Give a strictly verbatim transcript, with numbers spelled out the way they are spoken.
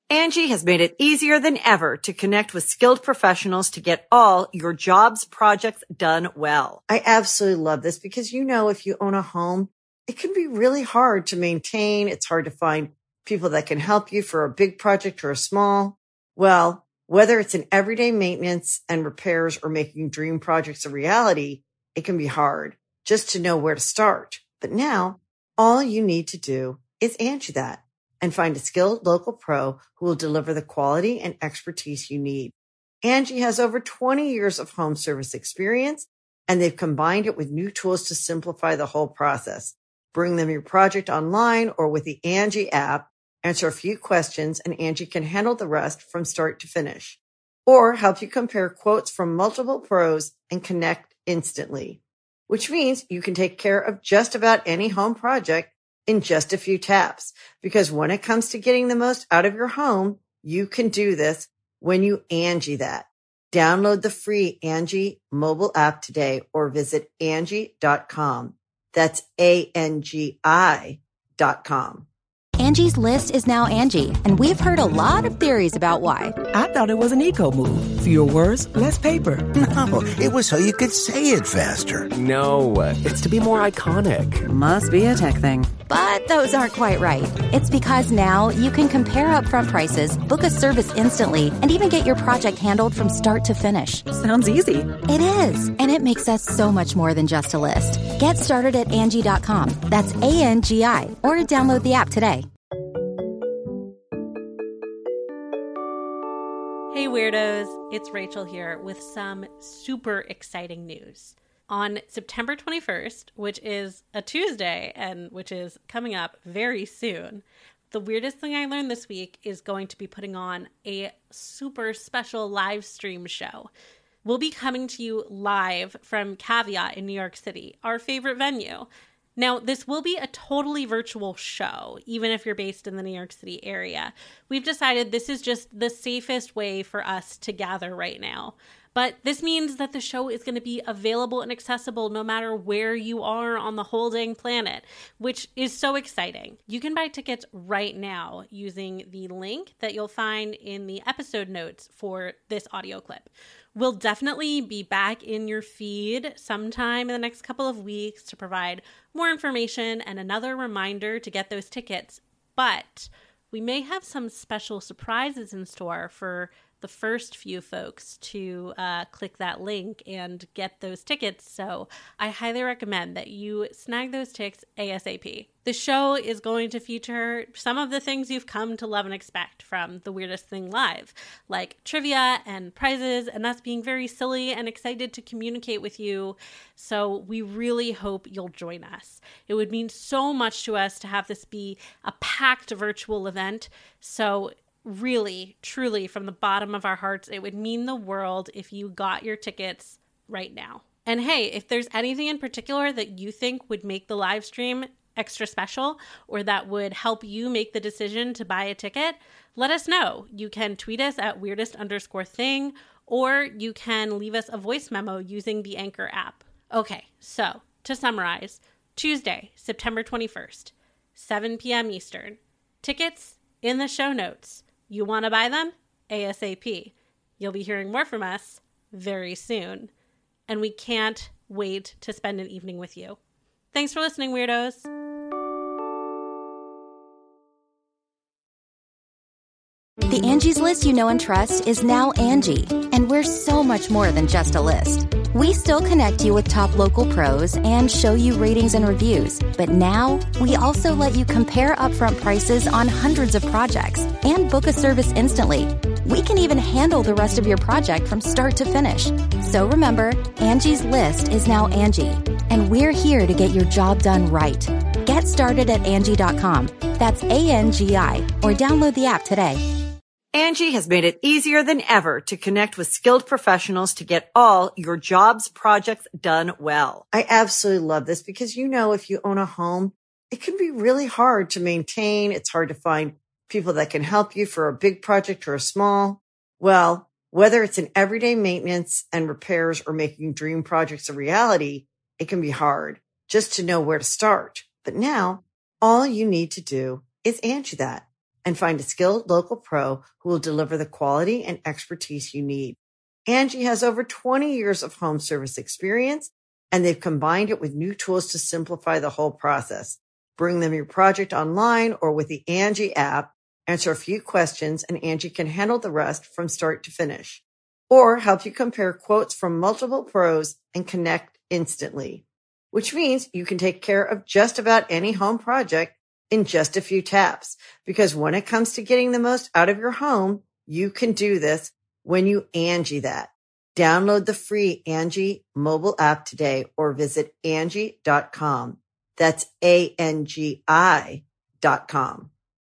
Angie has made it easier than ever to connect with skilled professionals to get all your jobs projects done well. I absolutely love this because, you know, if you own a home, it can be really hard to maintain. It's hard to find people that can help you for a big project or a small. Well, whether it's in everyday maintenance and repairs or making dream projects a reality, it can be hard just to know where to start. But now all you need to do is Angie that and find a skilled local pro who will deliver the quality and expertise you need. Angie has over twenty years of home service experience, and they've combined it with new tools to simplify the whole process. Bring them your project online or with the Angie app, answer a few questions, and Angie can handle the rest from start to finish. Or help you compare quotes from multiple pros and connect instantly, which means you can take care of just about any home project in just a few taps. Because when it comes to getting the most out of your home, you can do this when you Angie that. Download the free Angie mobile app today or visit Angie dot com. That's A N G I dot com. Angie's List is now Angie, and we've heard a lot of theories about why. I thought it was an eco move. Fewer words, less paper. No, it was so you could say it faster. No, it's to be more iconic. Must be a tech thing. But those aren't quite right. It's because now you can compare upfront prices, book a service instantly, and even get your project handled from start to finish. Sounds easy. It is, and it makes us so much more than just a list. Get started at Angie dot com. That's A N G I, or download the app today. Hey Weirdos, it's Rachel here with some super exciting news. On September twenty-first, which is a Tuesday and which is coming up very soon, the weirdest thing I learned this week is going to be putting on a super special live stream show. We'll be coming to you live from Caveat in New York City, our favorite venue. Now, this will be a totally virtual show, even if you're based in the New York City area. We've decided this is just the safest way for us to gather right now. But this means that the show is going to be available and accessible no matter where you are on the whole dang planet, which is so exciting. You can buy tickets right now using the link that you'll find in the episode notes for this audio clip. We'll definitely be back in your feed sometime in the next couple of weeks to provide more information and another reminder to get those tickets. But we may have some special surprises in store for the first few folks to uh, click that link and get those tickets. So I highly recommend that you snag those tickets ASAP. The show is going to feature some of the things you've come to love and expect from The Weirdest Thing Live, like trivia and prizes and us being very silly and excited to communicate with you. So we really hope you'll join us. It would mean so much to us to have this be a packed virtual event. So really, truly, from the bottom of our hearts, it would mean the world if you got your tickets right now. And hey, if there's anything in particular that you think would make the live stream extra special or that would help you make the decision to buy a ticket, let us know. You can tweet us at weirdest underscore thing, or you can leave us a voice memo using the Anchor app. Okay, so to summarize, Tuesday, September twenty-first, seven p.m. Eastern. Tickets in the show notes. You want to buy them? ASAP. You'll be hearing more from us very soon. And we can't wait to spend an evening with you. Thanks for listening, Weirdos. The Angie's List you know and trust is now Angie, and we're so much more than just a list. We still connect you with top local pros and show you ratings and reviews, but now we also let you compare upfront prices on hundreds of projects and book a service instantly. We can even handle the rest of your project from start to finish. So remember, Angie's List is now Angie, and we're here to get your job done right. Get started at Angie dot com. That's A N G I, or download the app today. Angie has made it easier than ever to connect with skilled professionals to get all your jobs projects done well. I absolutely love this because, you know, if you own a home, it can be really hard to maintain. It's hard to find people that can help you for a big project or a small. Well, whether it's in everyday maintenance and repairs or making dream projects a reality, it can be hard just to know where to start. But now all you need to do is Angie that and find a skilled local pro who will deliver the quality and expertise you need. Angie has over twenty years of home service experience, and they've combined it with new tools to simplify the whole process. Bring them your project online or with the Angie app, answer a few questions, and Angie can handle the rest from start to finish. Or help you compare quotes from multiple pros and connect instantly, which means you can take care of just about any home project in just a few taps. Because when it comes to getting the most out of your home, you can do this when you Angie that. Download the free Angie mobile app today or visit Angie dot com. That's A N G I dot com.